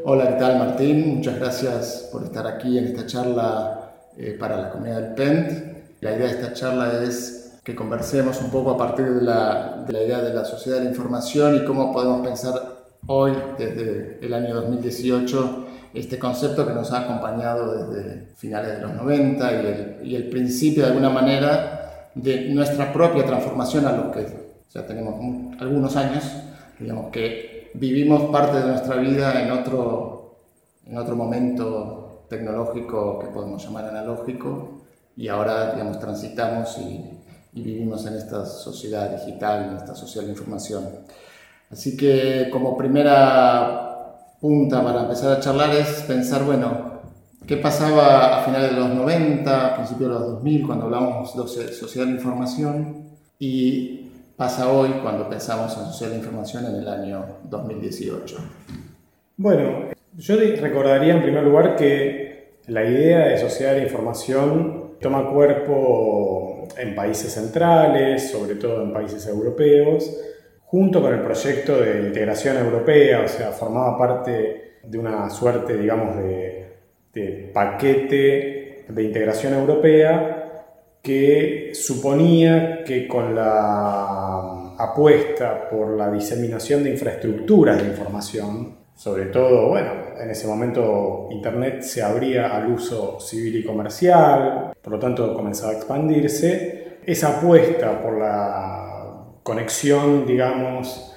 Hola, ¿qué tal, Martín? Muchas gracias por estar aquí en esta charla para la comunidad del PENT. La idea de esta charla es que conversemos un poco a partir de la idea de la sociedad de la información y cómo podemos pensar hoy, desde el año 2018, este concepto que nos ha acompañado desde finales de los 90 y el principio, de alguna manera, de nuestra propia transformación, a lo que ya tenemos algunos años, digamos que vivimos parte de nuestra vida en otro momento tecnológico que podemos llamar analógico, y ahora, digamos, transitamos y vivimos en esta sociedad digital, en esta sociedad de información. Así que como primera punta para empezar a charlar es pensar, bueno, ¿qué pasaba a finales de los 90, a principios de los 2000, cuando hablamos de sociedad de la información? Y pasa hoy cuando pensamos en sociedad de la información en el año 2018. Bueno, yo recordaría en primer lugar que la idea de sociedad de la información toma cuerpo en países centrales, sobre todo en países europeos, junto con el proyecto de integración europea, o sea, formaba parte de una suerte, digamos, de paquete de integración europea que suponía que con la apuesta por la diseminación de infraestructuras de información, sobre todo, bueno, en ese momento Internet se abría al uso civil y comercial, por lo tanto comenzaba a expandirse, esa apuesta por la conexión, digamos,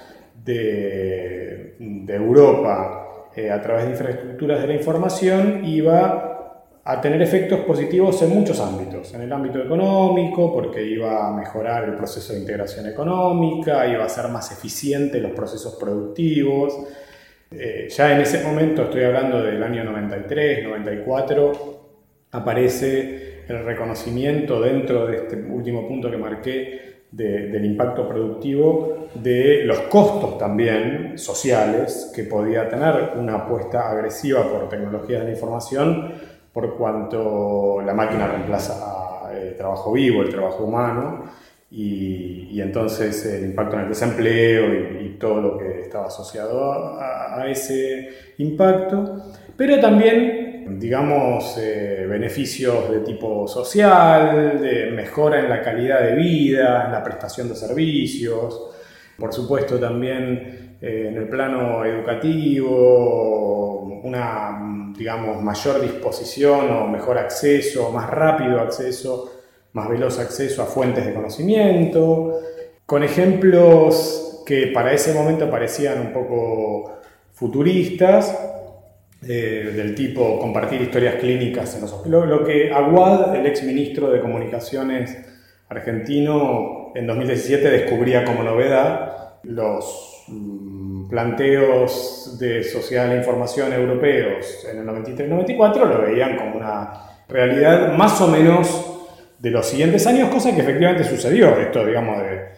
de Europa a través de infraestructuras de la información iba a tener efectos positivos en muchos ámbitos. En el ámbito económico, porque iba a mejorar el proceso de integración económica, iba a ser más eficiente los procesos productivos. Ya en ese momento, estoy hablando del año 93, 94, aparece el reconocimiento dentro de este último punto que marqué del impacto productivo, de los costos también sociales que podía tener una apuesta agresiva por tecnologías de la información, por cuanto la máquina reemplaza el trabajo vivo, el trabajo humano, y entonces el impacto en el desempleo y todo lo que estaba asociado a ese impacto, pero también, digamos, beneficios de tipo social, de mejora en la calidad de vida, en la prestación de servicios, por supuesto también en el plano educativo, una, digamos, mayor disposición o mejor acceso, más rápido acceso, más veloz acceso a fuentes de conocimiento, con ejemplos que para ese momento parecían un poco futuristas, del tipo compartir historias clínicas en los hospitales, lo que Aguad, el ex ministro de Comunicaciones argentino, en 2017 descubría como novedad. Los planteos de sociedad de la información europeos en el 93-94 lo veían como una realidad más o menos de los siguientes años, cosa que efectivamente sucedió. Esto, digamos,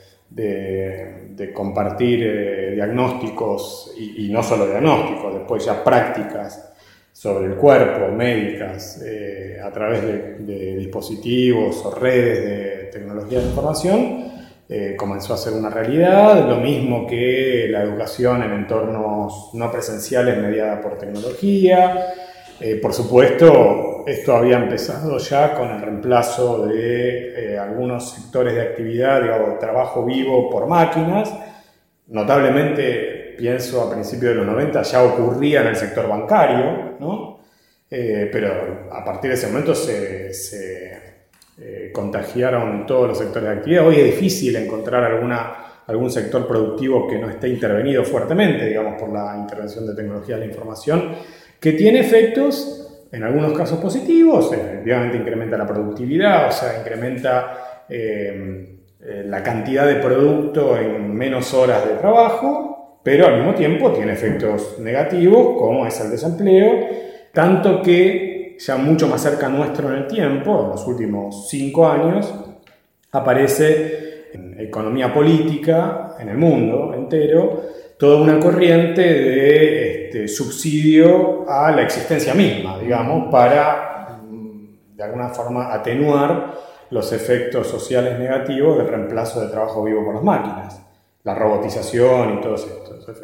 de compartir diagnósticos y no solo diagnósticos, después ya prácticas sobre el cuerpo, médicas, a través de dispositivos o redes de tecnología de información, comenzó a ser una realidad, lo mismo que la educación en entornos no presenciales mediada por tecnología. Por supuesto, esto había empezado ya con el reemplazo de algunos sectores de actividad, digamos, trabajo vivo por máquinas. Notablemente, pienso a principios de los 90, ya ocurría en el sector bancario, ¿no? Pero a partir de ese momento se contagiaron todos los sectores de actividad. Hoy es difícil encontrar algún sector productivo que no esté intervenido fuertemente, digamos, por la intervención de tecnología de la información, que tiene efectos, en algunos casos positivos, efectivamente incrementa la productividad, o sea, incrementa la cantidad de producto en menos horas de trabajo, pero al mismo tiempo tiene efectos negativos, como es el desempleo, tanto que ya mucho más cerca nuestro en el tiempo, en los últimos 5 años, aparece en economía política, en el mundo entero, toda una corriente de subsidio a la existencia misma, digamos, para de alguna forma atenuar los efectos sociales negativos del reemplazo del trabajo vivo por las máquinas, la robotización y todos estos efectos.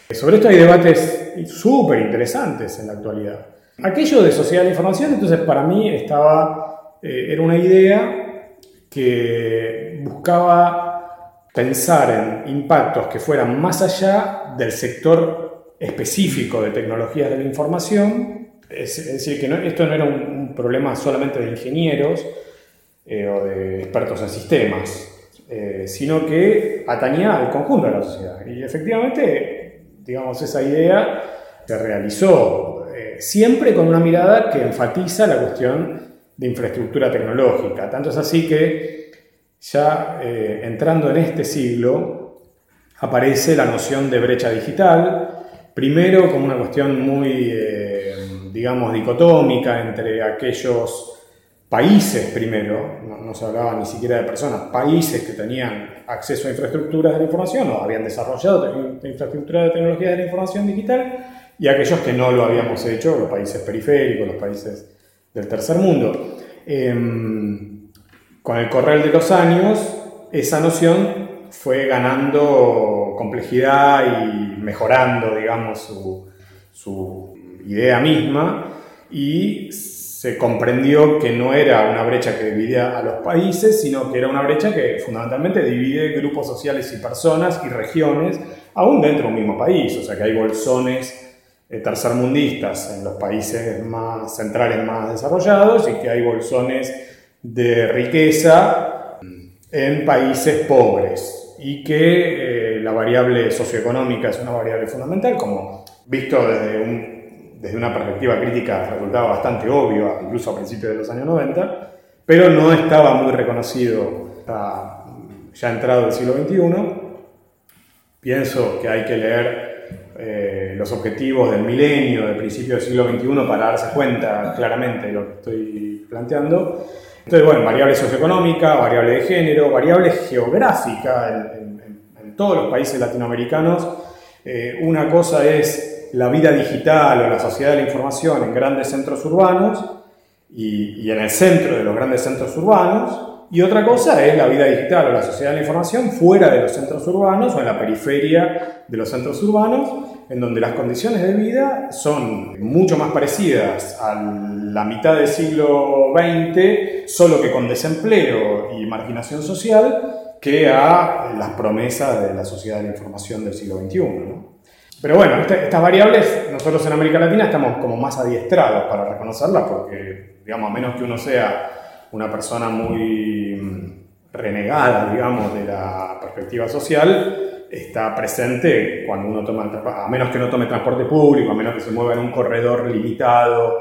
Sobre esto hay debates súper interesantes en la actualidad. Aquello de sociedad de la información, entonces para mí era una idea que buscaba pensar en impactos que fueran más allá del sector específico de tecnologías de la información. Es decir, que esto no era un problema solamente de ingenieros o de expertos en sistemas, sino que atañía al conjunto de la sociedad. Y efectivamente, digamos, esa idea se realizó siempre con una mirada que enfatiza la cuestión de infraestructura tecnológica. Tanto es así que ya entrando en este siglo aparece la noción de brecha digital, primero como una cuestión muy, digamos, dicotómica entre aquellos países primero, no se hablaba ni siquiera de personas, países que tenían acceso a infraestructuras de la información o habían desarrollado infraestructura de tecnología de la información digital, y aquellos que no lo habíamos hecho, los países periféricos, los países del tercer mundo. Con el correr de los años, esa noción fue ganando complejidad y mejorando, digamos, su idea misma, y se comprendió que no era una brecha que dividía a los países, sino que era una brecha que fundamentalmente divide grupos sociales y personas y regiones, aún dentro de un mismo país. O sea que hay bolsones tercermundistas en los países más centrales, más desarrollados, y que hay bolsones de riqueza en países pobres, y que la variable socioeconómica es una variable fundamental, como visto desde una perspectiva crítica resultaba bastante obvio, incluso a principios de los años 90, pero no estaba muy reconocido hasta ya entrado el siglo XXI. Pienso que hay que leer los objetivos del milenio, del principio del siglo XXI, para darse cuenta claramente de lo que estoy planteando. Entonces, bueno, variable socioeconómica, variable de género, variable geográfica en todos los países latinoamericanos. Una cosa es la vida digital o la sociedad de la información en grandes centros urbanos y en el centro de los grandes centros urbanos, y otra cosa es la vida digital o la sociedad de la información fuera de los centros urbanos o en la periferia de los centros urbanos, en donde las condiciones de vida son mucho más parecidas a la mitad del siglo XX, solo que con desempleo y marginación social, que a las promesas de la sociedad de la información del siglo XXI, ¿no? Pero bueno, estas variables, nosotros en América Latina estamos como más adiestrados para reconocerlas, porque, digamos, a menos que uno sea una persona muy renegada, digamos, de la perspectiva social, está presente cuando uno toma, a menos que no tome transporte público, a menos que se mueva en un corredor limitado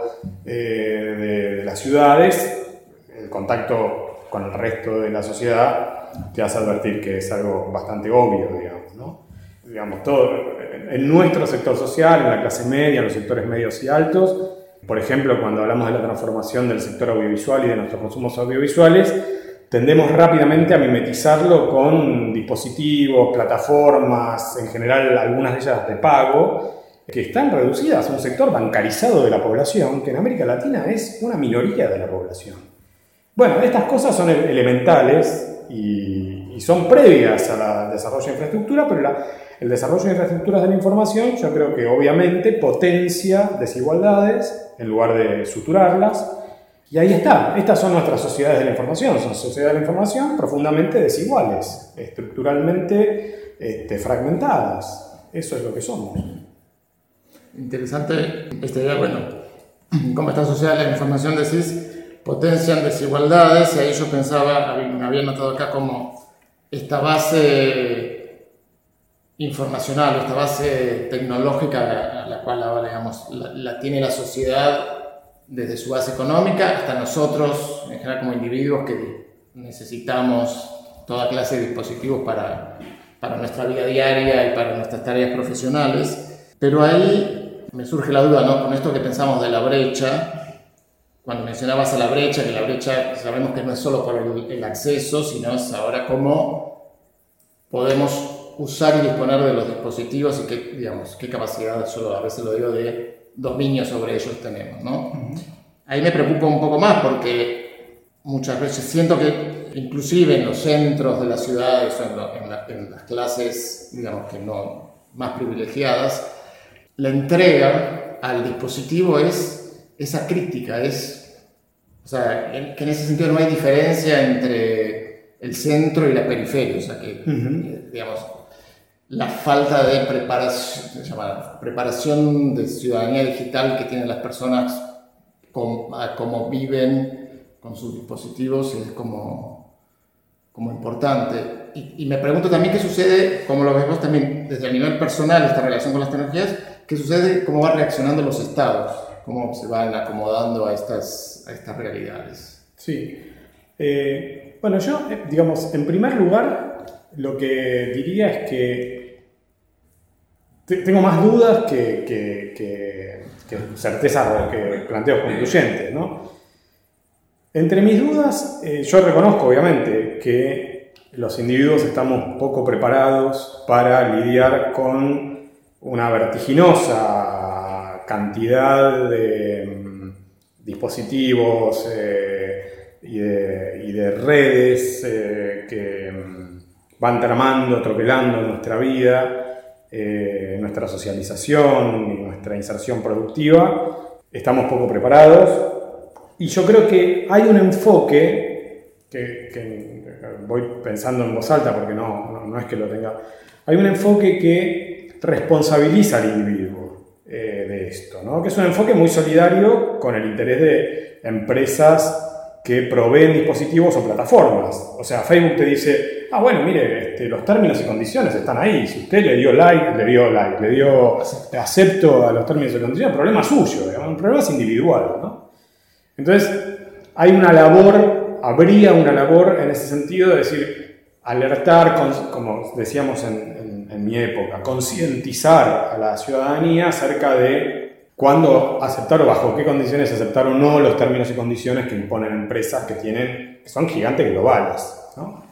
de las ciudades, el contacto con el resto de la sociedad te hace advertir que es algo bastante obvio, digamos, ¿no? Digamos, todo, en nuestro sector social, en la clase media, en los sectores medios y altos, por ejemplo, cuando hablamos de la transformación del sector audiovisual y de nuestros consumos audiovisuales, tendemos rápidamente a mimetizarlo con dispositivos, plataformas, en general algunas de ellas de pago, que están reducidas a un sector bancarizado de la población, que en América Latina es una minoría de la población. Bueno, estas cosas son elementales y son previas al desarrollo de infraestructura, pero el desarrollo de infraestructuras de la información yo creo que obviamente potencia desigualdades en lugar de suturarlas. Y ahí está, estas son nuestras sociedades de la información, son sociedades de la información profundamente desiguales, estructuralmente fragmentadas. Eso es lo que somos. Interesante esta idea, bueno, como estas sociedades de la información decís, potencian desigualdades, y ahí yo pensaba, me había notado acá como esta base informacional, esta base tecnológica a la cual ahora, digamos, la tiene la sociedad desde su base económica hasta nosotros, en general como individuos que necesitamos toda clase de dispositivos para nuestra vida diaria y para nuestras tareas profesionales. Pero ahí me surge la duda, ¿no? Con esto que pensamos de la brecha, cuando mencionabas a la brecha, que la brecha sabemos que no es solo por el acceso, sino es ahora cómo podemos usar y disponer de los dispositivos y qué capacidad, yo a veces lo digo, de dominio sobre ellos tenemos, ¿no? Ahí me preocupa un poco más porque muchas veces siento que inclusive en los centros de las ciudades o en las clases, digamos, que no más privilegiadas, la entrega al dispositivo es esa crítica, o sea, que en ese sentido no hay diferencia entre el centro y la periferia, o sea que, digamos, la falta de preparación de ciudadanía digital que tienen las personas a cómo viven con sus dispositivos es como importante. Y me pregunto también qué sucede, como lo ves vos también desde el nivel personal, esta relación con las tecnologías, qué sucede, cómo van reaccionando los estados, cómo se van acomodando a estas realidades. Sí. Bueno, yo, digamos, en primer lugar, lo que diría es que tengo más dudas que certezas, que planteos concluyentes, ¿no? Entre mis dudas, yo reconozco, obviamente, que los individuos estamos poco preparados para lidiar con una vertiginosa cantidad de dispositivos y de redes que van tramando, atropellando nuestra vida, nuestra socialización y nuestra inserción productiva. Estamos poco preparados y yo creo que hay un enfoque que voy pensando en voz alta porque no es que lo tenga. Hay un enfoque que responsabiliza al individuo de esto, ¿no? Que es un enfoque muy solidario con el interés de empresas que proveen dispositivos o plataformas. O sea, Facebook te dice, bueno, mire, los términos y condiciones están ahí. Si usted le dio acepto a los términos y condiciones, el problema es suyo, digamos, el problema es individual, ¿no? Entonces, habría una labor en ese sentido de decir, alertar, como decíamos en mi época, concientizar a la ciudadanía acerca de cuándo aceptar o bajo qué condiciones aceptar o no los términos y condiciones que imponen empresas que son gigantes globales, ¿no?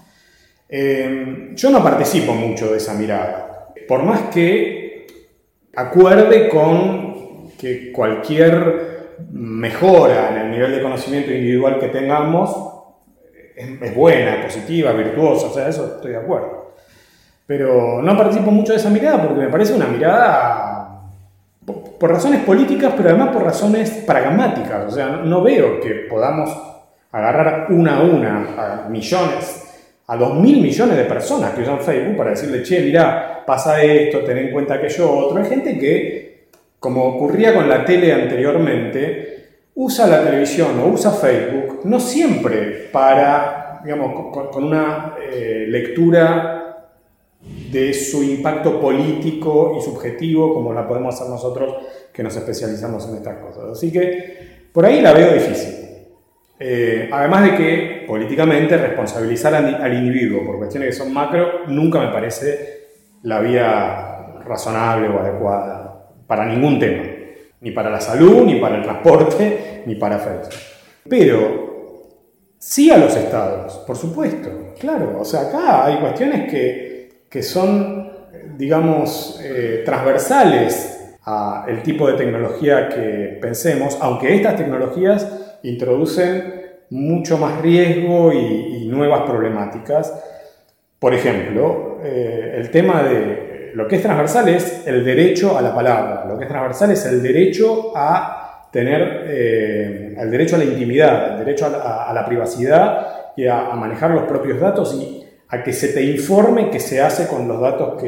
Yo no participo mucho de esa mirada, por más que acuerde con que cualquier mejora en el nivel de conocimiento individual que tengamos es buena, positiva, virtuosa, o sea, eso estoy de acuerdo. Pero no participo mucho de esa mirada porque me parece una mirada por razones políticas, pero además por razones pragmáticas. O sea, no veo que podamos agarrar una a una a millones, a 2.000 millones de personas que usan Facebook para decirle, che, mirá, pasa esto, ten en cuenta aquello otro. Hay gente que, como ocurría con la tele anteriormente, usa la televisión o usa Facebook, no siempre para, digamos, con una lectura de su impacto político y subjetivo, como la podemos hacer nosotros que nos especializamos en estas cosas. Así que por ahí la veo difícil. Además de que políticamente responsabilizar al individuo por cuestiones que son macro nunca me parece la vía razonable o adecuada para ningún tema. Ni para la salud, ni para el transporte, ni para Facebook. Pero sí a los estados, por supuesto, claro. O sea, acá hay cuestiones que son, digamos, transversales al tipo de tecnología que pensemos, aunque estas tecnologías introducen mucho más riesgo y nuevas problemáticas. Por ejemplo, el tema de lo que es transversal es el derecho a la palabra, lo que es transversal es el derecho a tener, el derecho a la intimidad, el derecho a la privacidad y a manejar los propios datos y a que se te informe qué se hace con los datos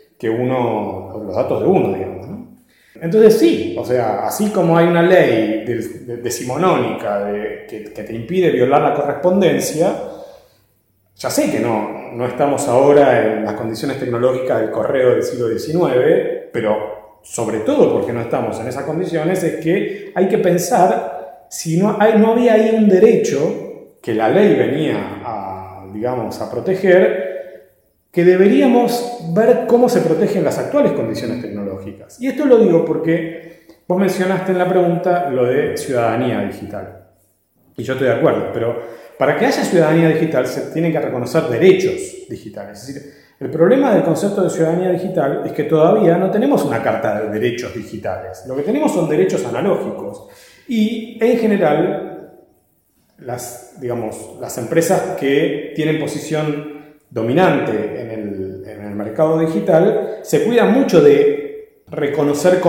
los datos de uno, digamos, ¿no? Entonces sí, o sea, así como hay una ley decimonónica que te impide violar la correspondencia, ya sé que no estamos ahora en las condiciones tecnológicas del correo del siglo XIX, pero sobre todo porque no estamos en esas condiciones, es que hay que pensar si no había ahí un derecho que la ley venía a proteger, que deberíamos ver cómo se protegen las actuales condiciones tecnológicas. Y esto lo digo porque vos mencionaste en la pregunta lo de ciudadanía digital. Y yo estoy de acuerdo, pero para que haya ciudadanía digital se tienen que reconocer derechos digitales. Es decir, el problema del concepto de ciudadanía digital es que todavía no tenemos una carta de derechos digitales. Lo que tenemos son derechos analógicos. Y en general, las empresas que tienen posición dominante en el mercado digital, se cuida mucho de reconocer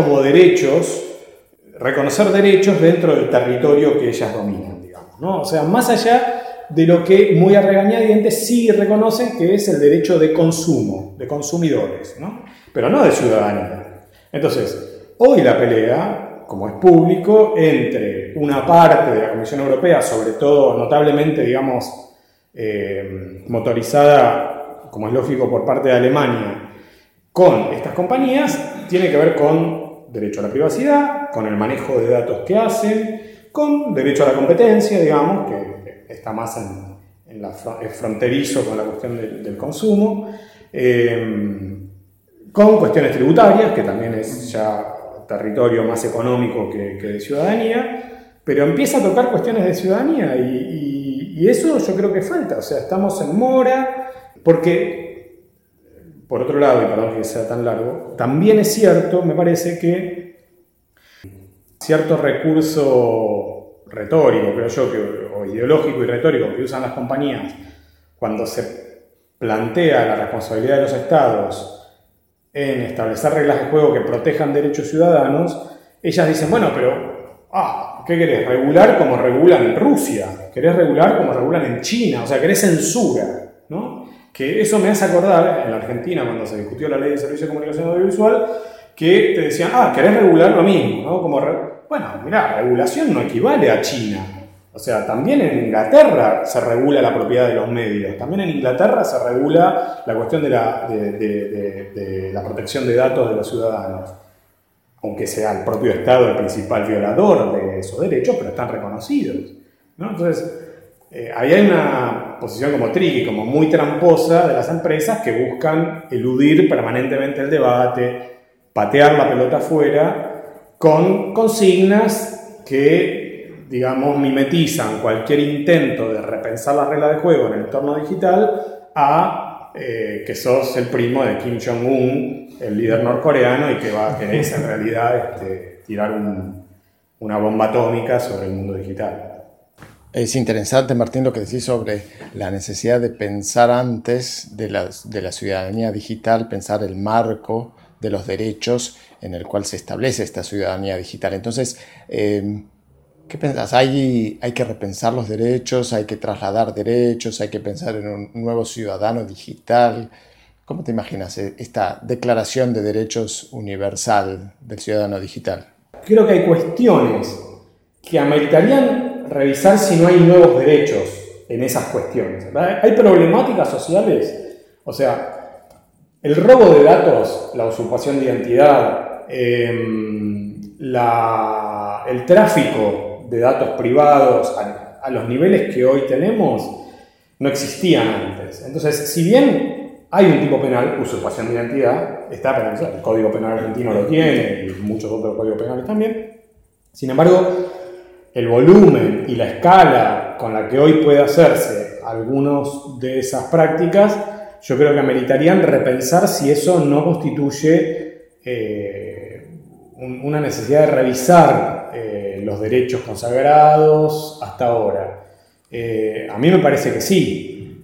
derechos dentro del territorio que ellas dominan, digamos, ¿no? O sea, más allá de lo que muy a regañadientes sí reconocen que es el derecho de consumo, de consumidores, ¿no? Pero no de ciudadanía. Entonces, hoy la pelea, como es público, entre una parte de la Comisión Europea, sobre todo notablemente, digamos, motorizada, como es lógico, por parte de Alemania, con estas compañías, tiene que ver con derecho a la privacidad, con el manejo de datos que hacen, con derecho a la competencia, digamos, que está más es fronterizo con la cuestión del consumo, con cuestiones tributarias, que también es ya territorio más económico que de ciudadanía, pero empieza a tocar cuestiones de ciudadanía y eso yo creo que falta. O sea, estamos en mora, porque, por otro lado, y perdón que sea tan largo, también es cierto, me parece que cierto recurso retórico, creo yo, o ideológico y retórico que usan las compañías cuando se plantea la responsabilidad de los estados en establecer reglas de juego que protejan derechos ciudadanos, ellas dicen, bueno, pero, ¿qué querés? ¿Regular como regulan en Rusia? ¿Querés regular como regulan en China? O sea, querés censura, ¿no? Que eso me hace acordar, en la Argentina, cuando se discutió la ley de servicio de comunicación audiovisual, que te decían, querés regular lo mismo, ¿no? Bueno, mirá, regulación no equivale a China. O sea, también en Inglaterra se regula la propiedad de los medios. También en Inglaterra se regula la cuestión de la protección de datos de los ciudadanos. Aunque sea el propio Estado el principal violador de esos derechos, pero están reconocidos, ¿no? Entonces, ahí hay una posición como tricky, como muy tramposa de las empresas que buscan eludir permanentemente el debate, patear la pelota afuera, con consignas que, digamos, mimetizan cualquier intento de repensar la regla de juego en el entorno digital a que sos el primo de Kim Jong-un, el líder norcoreano, y que querés en realidad tirar una bomba atómica sobre el mundo digital. Es interesante, Martín, lo que decís sobre la necesidad de pensar antes de la ciudadanía digital, pensar el marco de los derechos en el cual se establece esta ciudadanía digital. Entonces, ¿qué pensás? ¿Hay que repensar los derechos? ¿Hay que trasladar derechos? ¿Hay que pensar en un nuevo ciudadano digital? ¿Cómo te imaginas esta declaración de derechos universal del ciudadano digital? Creo que hay cuestiones que ameritarían revisar si no hay nuevos derechos en esas cuestiones. Hay problemáticas sociales, o sea, el robo de datos, la usurpación de identidad, el tráfico de datos privados a los niveles que hoy tenemos no existían antes. Entonces, si bien hay un tipo penal, usurpación de identidad, está penalizado, el Código Penal argentino lo tiene y muchos otros códigos penales también. Sin embargo, el volumen y la escala con la que hoy puede hacerse algunas de esas prácticas, yo creo que ameritarían repensar si eso no constituye una necesidad de revisar los derechos consagrados hasta ahora. A mí me parece que sí.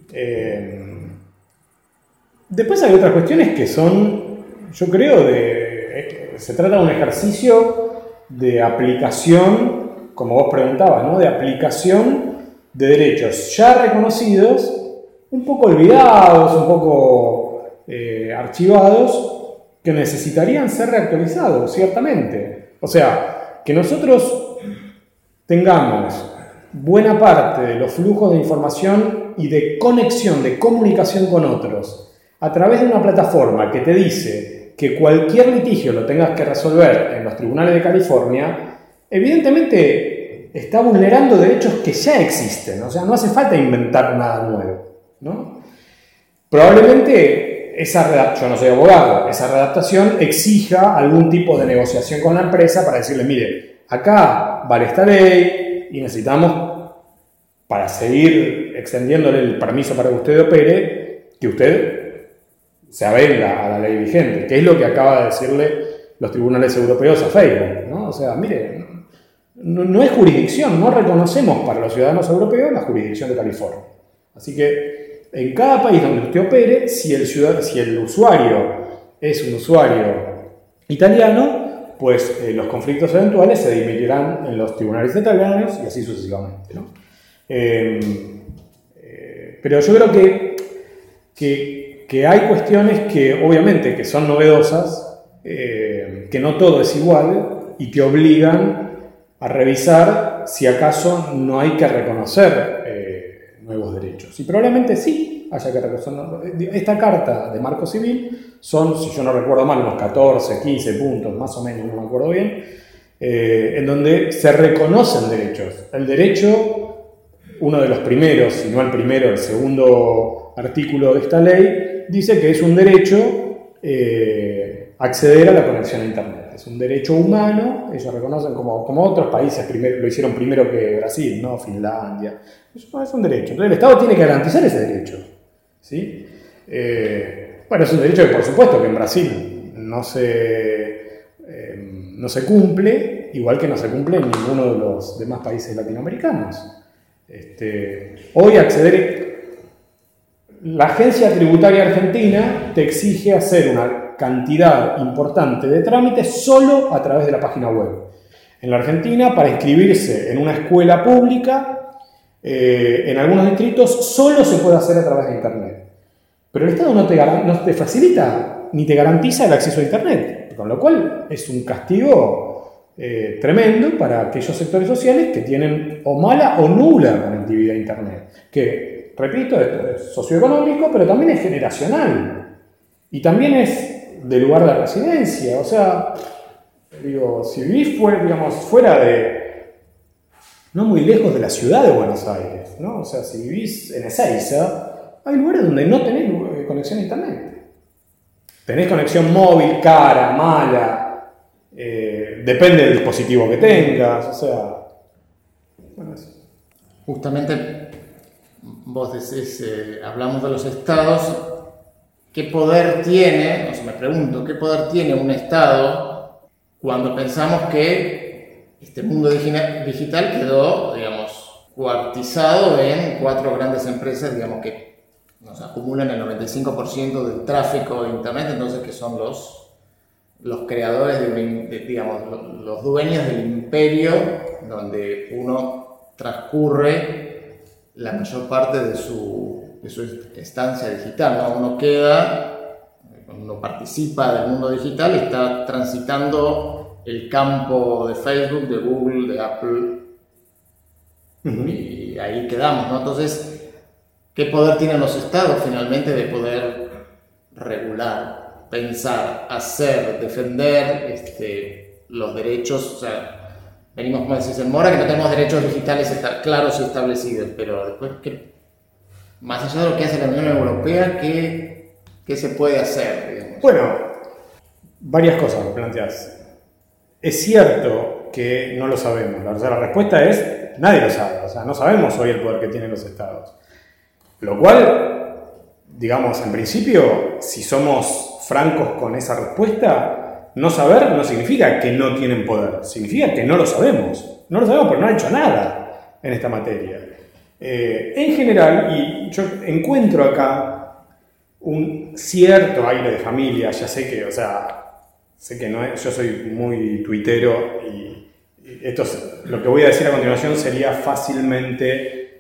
Después hay otras cuestiones que son, yo creo, se trata de un ejercicio de aplicación, como vos preguntabas, ¿no? De aplicación de derechos ya reconocidos, un poco olvidados, un poco archivados, que necesitarían ser reactualizados, ciertamente. O sea, que nosotros tengamos buena parte de los flujos de información y de conexión, de comunicación con otros, a través de una plataforma que te dice que cualquier litigio lo tengas que resolver en los tribunales de California, evidentemente está vulnerando derechos que ya existen. O sea, no hace falta inventar nada nuevo, ¿no? Probablemente yo no soy abogado, esa redactación exija algún tipo de negociación con la empresa para decirle, mire, acá vale esta ley y necesitamos, para seguir extendiéndole el permiso para que usted opere, que usted se avenga a la ley vigente, que es lo que acaba de decirle los tribunales europeos a Facebook, ¿no? O sea, mire, no es jurisdicción, no reconocemos para los ciudadanos europeos la jurisdicción de California. Así que en cada país donde usted opere, si el usuario es un usuario italiano, pues los conflictos eventuales se dirimirán en los tribunales italianos y así sucesivamente, ¿no? Pero yo creo que hay cuestiones que obviamente que son novedosas, que no todo es igual y que obligan a revisar si acaso no hay que reconocer nuevos derechos. Y probablemente sí haya que reconocer. Esta carta de marco civil son, si yo no recuerdo mal, unos 14, 15 puntos, más o menos, no me acuerdo bien, en donde se reconocen derechos. El derecho, uno de los primeros, si no el primero, el segundo artículo de esta ley, dice que es un derecho acceder a la conexión a Internet. Es un derecho humano, ellos reconocen como otros países lo hicieron primero que Brasil, ¿no? Finlandia. Eso es un derecho. Entonces el Estado tiene que garantizar ese derecho, ¿sí? Bueno, es un derecho que por supuesto que en Brasil no se cumple, igual que no se cumple en ninguno de los demás países latinoamericanos. Hoy la Agencia Tributaria Argentina te exige hacer una cantidad importante de trámites solo a través de la página web. En la Argentina, para inscribirse en una escuela pública, en algunos distritos, solo se puede hacer a través de Internet. Pero el Estado no te facilita ni te garantiza el acceso a Internet, con lo cual es un castigo tremendo para aquellos sectores sociales que tienen o mala o nula conectividad a Internet. Que, repito, esto es socioeconómico, pero también es generacional. Y también es de lugar de residencia. O sea, digo, si vivís fuera de... no muy lejos de la ciudad de Buenos Aires, ¿no? O sea, si vivís en Ezeiza, hay lugares donde no tenés conexión a Internet. Tenés conexión móvil, cara, mala, depende del dispositivo que tengas, o sea... Bueno, eso. Justamente, vos decís, hablamos de los estados. ¿Qué poder tiene, me pregunto, qué poder tiene un Estado cuando pensamos que este mundo digital quedó, digamos, cuartizado en 4 grandes empresas, digamos, que nos acumulan el 95% del tráfico de Internet, entonces que son los creadores, digamos, los dueños del imperio donde uno transcurre la mayor parte de su estancia digital, ¿no? Uno uno participa del mundo digital y está transitando el campo de Facebook, de Google, de Apple, y ahí quedamos, ¿no? Entonces, ¿qué poder tienen los estados finalmente de poder regular, pensar, hacer, defender los derechos? O sea, venimos, como decís en Mora, que no tenemos derechos digitales claros y establecidos, pero después, más allá de lo que hace la Unión Europea, ¿qué se puede hacer, digamos? Bueno, varias cosas que planteás. Es cierto que no lo sabemos. La respuesta es, nadie lo sabe. O sea, no sabemos hoy el poder que tienen los estados. Lo cual, digamos, en principio, si somos francos con esa respuesta, no saber no significa que no tienen poder. Significa que no lo sabemos. No lo sabemos porque no han hecho nada en esta materia. En general, y yo encuentro acá un cierto aire de familia, ya sé que, o sea, sé que no es, yo soy muy tuitero y lo que voy a decir a continuación sería fácilmente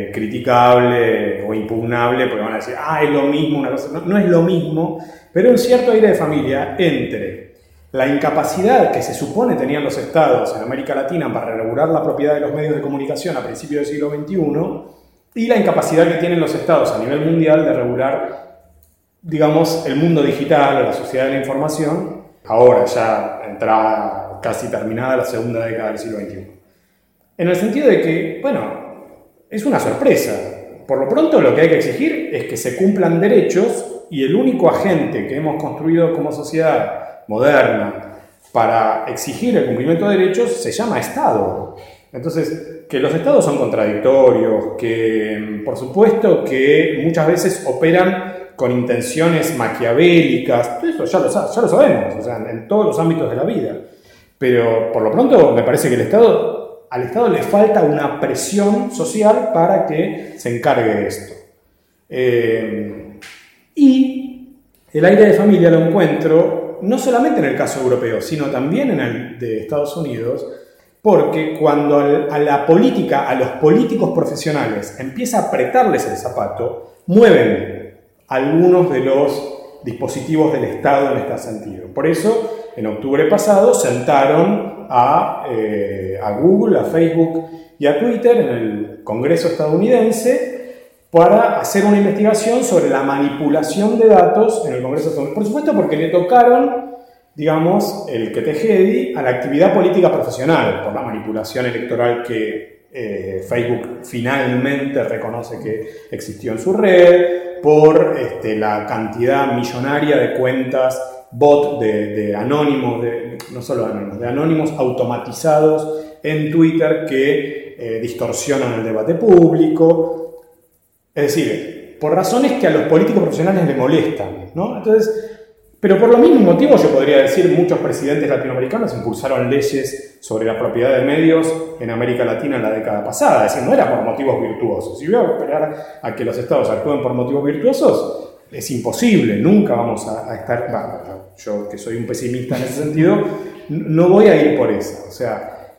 criticable o impugnable, porque van a decir, es lo mismo, una cosa, no es lo mismo, pero un cierto aire de familia entre la incapacidad que se supone tenían los estados en América Latina para regular la propiedad de los medios de comunicación a principios del siglo XXI y la incapacidad que tienen los estados a nivel mundial de regular, digamos, el mundo digital o la sociedad de la información, ahora ya entrada casi terminada la segunda década del siglo XXI. En el sentido de que, bueno, es una sorpresa. Por lo pronto lo que hay que exigir es que se cumplan derechos y el único agente que hemos construido como sociedad moderna para exigir el cumplimiento de derechos se llama Estado. Entonces, que los Estados son contradictorios, que por supuesto que muchas veces operan con intenciones maquiavélicas, todo eso ya lo sabemos, o sea, en todos los ámbitos de la vida. Pero por lo pronto me parece que al Estado le falta una presión social para que se encargue de esto. Y el aire de familia lo encuentro no solamente en el caso europeo, sino también en el de Estados Unidos, porque cuando a la política, a los políticos profesionales empieza a apretarles el zapato, mueven algunos de los dispositivos del Estado en este sentido. Por eso, en octubre pasado, sentaron a Google, a Facebook y a Twitter en el Congreso estadounidense para hacer una investigación sobre la manipulación de datos en el Congreso estadounidense. Por supuesto, porque le tocaron, digamos, el que tejedi a la actividad política profesional, por la manipulación electoral que Facebook finalmente reconoce que existió en su red, por la cantidad millonaria de cuentas bot de anónimos, no solo anónimos, de anónimos automatizados en Twitter que distorsionan el debate público. Es decir, por razones que a los políticos profesionales les molestan, ¿no? Entonces, pero por lo mismo motivo, yo podría decir, muchos presidentes latinoamericanos impulsaron leyes sobre la propiedad de medios en América Latina en la década pasada. Es decir, no era por motivos virtuosos. Si voy a esperar a que los estados actúen por motivos virtuosos, es imposible. Nunca vamos a estar... Bueno, yo que soy un pesimista en ese sentido, no voy a ir por esa. O sea,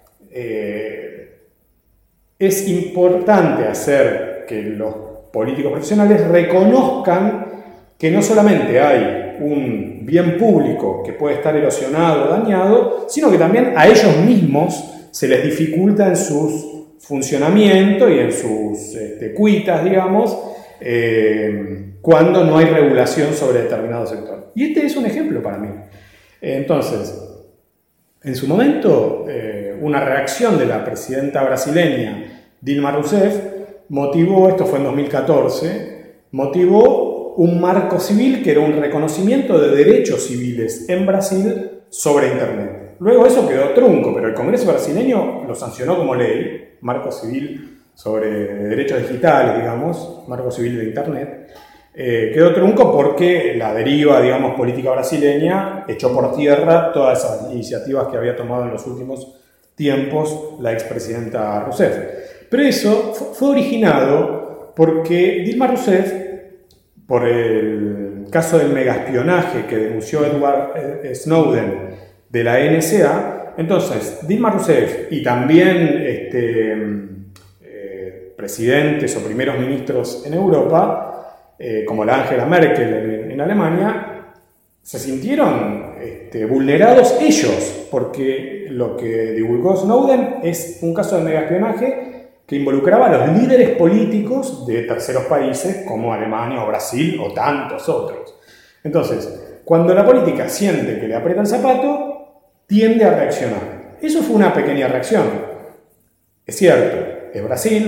es importante hacer que los políticos profesionales reconozcan que no solamente hay un bien público que puede estar erosionado o dañado, sino que también a ellos mismos se les dificulta en su funcionamiento y en sus cuitas, digamos, cuando no hay regulación sobre determinado sector. Y este es un ejemplo para mí. Entonces, en su momento, una reacción de la presidenta brasileña Dilma Rousseff motivó, esto fue en 2014, motivó un marco civil que era un reconocimiento de derechos civiles en Brasil sobre Internet. Luego eso quedó trunco, pero el Congreso brasileño lo sancionó como ley, marco civil sobre derechos digitales, digamos, marco civil de Internet. Quedó trunco porque la deriva, digamos, política brasileña echó por tierra todas esas iniciativas que había tomado en los últimos tiempos la expresidenta Rousseff. Pero eso fue originado porque Dilma Rousseff, por el caso del megaespionaje que denunció Edward Snowden de la NSA, entonces Dilma Rousseff y también presidentes o primeros ministros en Europa, como la Angela Merkel en Alemania, se sintieron vulnerados ellos, porque lo que divulgó Snowden es un caso de megaespionaje que involucraba a los líderes políticos de terceros países como Alemania o Brasil o tantos otros. Entonces, cuando la política siente que le aprieta el zapato, tiende a reaccionar. Eso fue una pequeña reacción. Es cierto, es Brasil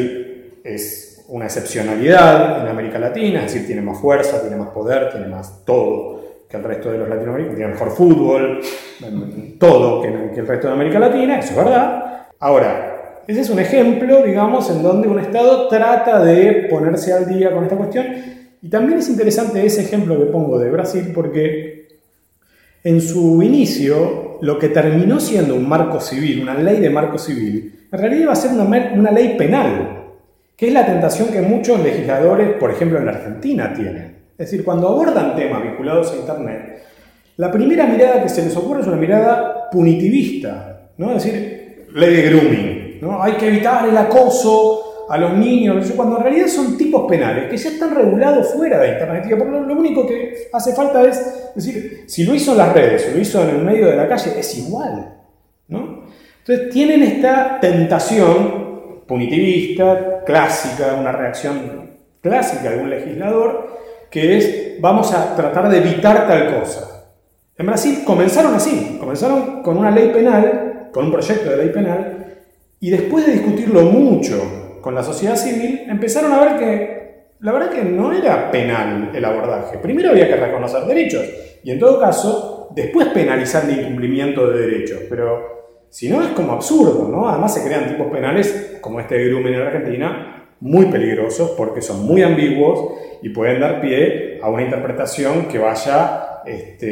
es una excepcionalidad en América Latina, es decir, tiene más fuerza, tiene más poder, tiene más todo que el resto de los latinoamericanos, tiene mejor fútbol, todo que el resto de América Latina, eso es verdad. Ahora, ese es un ejemplo, digamos, en donde un Estado trata de ponerse al día con esta cuestión. Y también es interesante ese ejemplo que pongo de Brasil porque en su inicio lo que terminó siendo un marco civil, una ley de marco civil, en realidad iba a ser una ley penal, que es la tentación que muchos legisladores, por ejemplo en la Argentina, tienen. Es decir, cuando abordan temas vinculados a Internet, la primera mirada que se les ocurre es una mirada punitivista, ¿no? Es decir, ley de grooming. ¿No? Hay que evitar el acoso a los niños, cuando en realidad son tipos penales que ya están regulados fuera de Internet. Y lo único que hace falta es decir, si lo hizo en las redes o lo hizo en el medio de la calle, es igual, ¿no? Entonces tienen esta tentación punitivista, clásica, una reacción clásica de un legislador, que es, vamos a tratar de evitar tal cosa. En Brasil comenzaron así, comenzaron con una ley penal, con un proyecto de ley penal, y después de discutirlo mucho con la sociedad civil, empezaron a ver que la verdad que no era penal el abordaje. Primero había que reconocer derechos y en todo caso, después penalizar el incumplimiento de derechos. Pero si no es como absurdo, ¿no? Además se crean tipos penales como este de grooming en Argentina muy peligrosos porque son muy ambiguos y pueden dar pie a una interpretación que vaya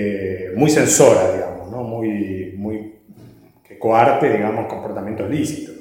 muy censora, digamos, ¿no? Muy que coarte, digamos, comportamientos lícitos.